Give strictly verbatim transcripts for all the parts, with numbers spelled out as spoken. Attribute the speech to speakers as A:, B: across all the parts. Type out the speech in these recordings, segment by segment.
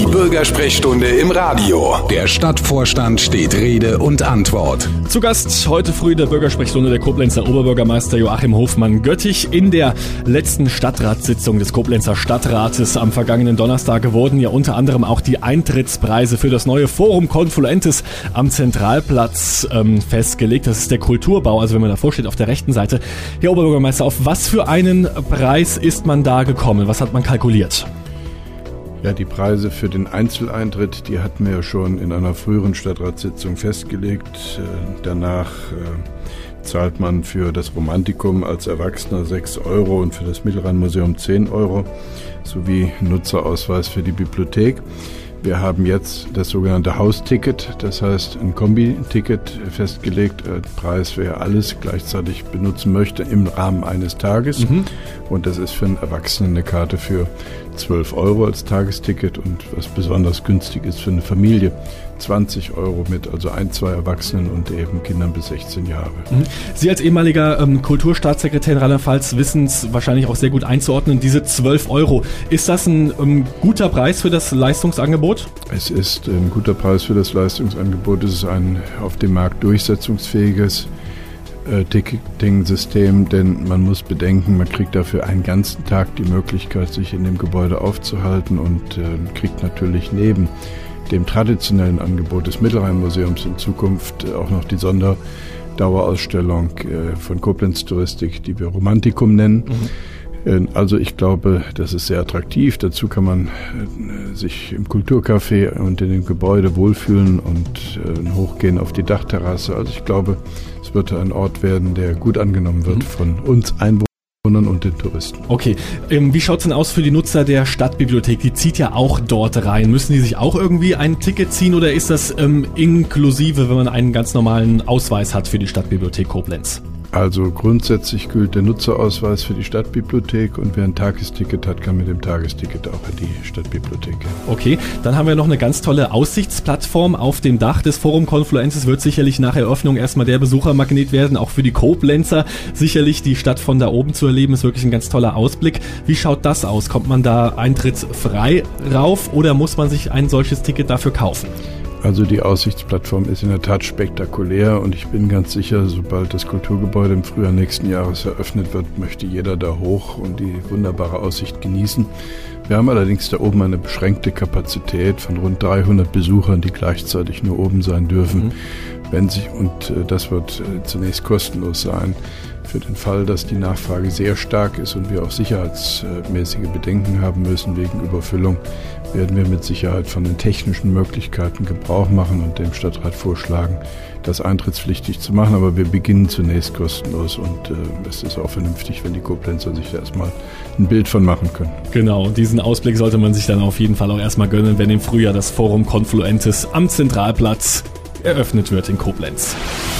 A: Die Bürgersprechstunde im Radio. Der Stadtvorstand steht Rede und Antwort.
B: Zu Gast heute früh in der Bürgersprechstunde der Koblenzer Oberbürgermeister Joachim Hofmann-Göttich. In der letzten Stadtratssitzung des Koblenzer Stadtrates am vergangenen Donnerstag wurden ja unter anderem auch die Eintrittspreise für das neue Forum Confluentes am Zentralplatz ähm, festgelegt. Das ist der Kulturbau, also wenn man davor steht auf der rechten Seite. Herr Oberbürgermeister, auf was für einen Preis ist man da gekommen? Was hat man kalkuliert?
C: Ja, die Preise für den Einzeleintritt, die hatten wir ja schon in einer früheren Stadtratssitzung festgelegt. Danach äh, zahlt man für das Romantikum als Erwachsener sechs Euro und für das Mittelrheinmuseum zehn Euro sowie Nutzerausweis für die Bibliothek. Wir haben jetzt das sogenannte Hausticket, das heißt ein Kombi-Ticket festgelegt. Der Preis, wer alles gleichzeitig benutzen möchte im Rahmen eines Tages. Mhm. Und das ist für einen Erwachsenen eine Karte für zwölf Euro als Tagesticket und was besonders günstig ist für eine Familie, zwanzig Euro mit also ein, zwei Erwachsenen und eben Kindern bis sechzehn Jahre.
B: Sie als ehemaliger ähm, Kulturstaatssekretär in Rheinland-Pfalz wissen es wahrscheinlich auch sehr gut einzuordnen, diese zwölf Euro. Ist das ein ähm, guter Preis für das Leistungsangebot?
C: Es ist ein guter Preis für das Leistungsangebot. Es ist ein auf dem Markt durchsetzungsfähiges äh, Ticketing-System, denn man muss bedenken, man kriegt dafür einen ganzen Tag die Möglichkeit, sich in dem Gebäude aufzuhalten und äh, kriegt natürlich neben dem traditionellen Angebot des Mittelrheinmuseums in Zukunft auch noch die Sonderdauerausstellung von Koblenz Touristik, die wir Romantikum nennen. Mhm. Also ich glaube, das ist sehr attraktiv. Dazu kann man sich im Kulturcafé und in dem Gebäude wohlfühlen und hochgehen auf die Dachterrasse. Also ich glaube, es wird ein Ort werden, der gut angenommen wird mhm. von uns Einwohnern und den Touristen.
B: Okay, ähm, wie schaut's denn aus für die Nutzer der Stadtbibliothek? Die zieht ja auch dort rein. Müssen die sich auch irgendwie ein Ticket ziehen oder ist das ähm, inklusive, wenn man einen ganz normalen Ausweis hat für die Stadtbibliothek Koblenz?
C: Also grundsätzlich gilt der Nutzerausweis für die Stadtbibliothek und wer ein Tagesticket hat, kann mit dem Tagesticket auch in die Stadtbibliothek gehen.
B: Okay, dann haben wir noch eine ganz tolle Aussichtsplattform auf dem Dach des Forum Confluentes. Wird sicherlich nach Eröffnung erstmal der Besuchermagnet werden, auch für die Koblenzer. Sicherlich die Stadt von da oben zu erleben, ist wirklich ein ganz toller Ausblick. Wie schaut das aus? Kommt man da eintrittsfrei rauf oder muss man sich ein solches Ticket dafür kaufen?
C: Also die Aussichtsplattform ist in der Tat spektakulär und ich bin ganz sicher, sobald das Kulturgebäude im Frühjahr nächsten Jahres eröffnet wird, möchte jeder da hoch und die wunderbare Aussicht genießen. Wir haben allerdings da oben eine beschränkte Kapazität von rund dreihundert Besuchern, die gleichzeitig nur oben sein dürfen. Mhm. Wenn sich, und äh, das wird äh, zunächst kostenlos sein. Für den Fall, dass die Nachfrage sehr stark ist und wir auch sicherheitsmäßige Bedenken haben müssen wegen Überfüllung, werden wir mit Sicherheit von den technischen Möglichkeiten Gebrauch machen und dem Stadtrat vorschlagen, das eintrittspflichtig zu machen. Aber wir beginnen zunächst kostenlos und äh, es ist auch vernünftig, wenn die Koblenzer sich da erstmal ein Bild von machen können.
B: Genau, diesen Ausblick sollte man sich dann auf jeden Fall auch erstmal gönnen, wenn im Frühjahr das Forum Confluentes am Zentralplatz eröffnet wird in Koblenz.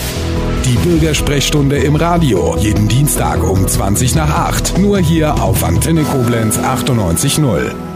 A: Die Bürgersprechstunde im Radio. Jeden Dienstag um zwanzig nach acht. Nur hier auf Antenne Koblenz achtundneunzig Komma null.